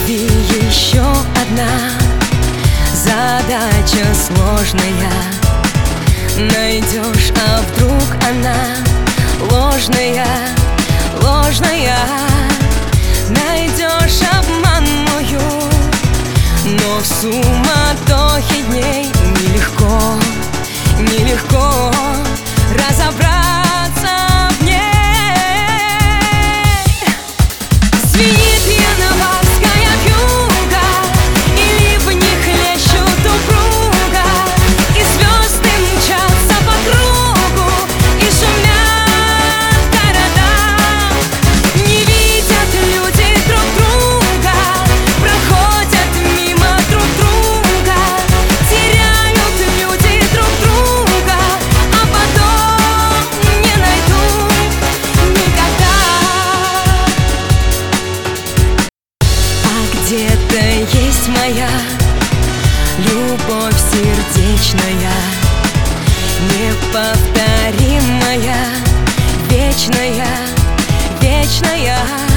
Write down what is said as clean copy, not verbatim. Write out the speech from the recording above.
любви еще одна задача сложная. Найдешь, а вдруг она ложная, ложная. Найдешь обманную, но в суматохе дней нелегко, нелегко разобраться в ней. Звенит яноварская вьюга, и ливни хлещут упруга, и звезды мчатся по кругу, и шумят города. Не видят люди друг друга, проходят мимо друг друга, теряют люди друг друга, а потом не найдут никогда. А где-то есть моя любовь сердечная, неповторимая, вечная, вечная.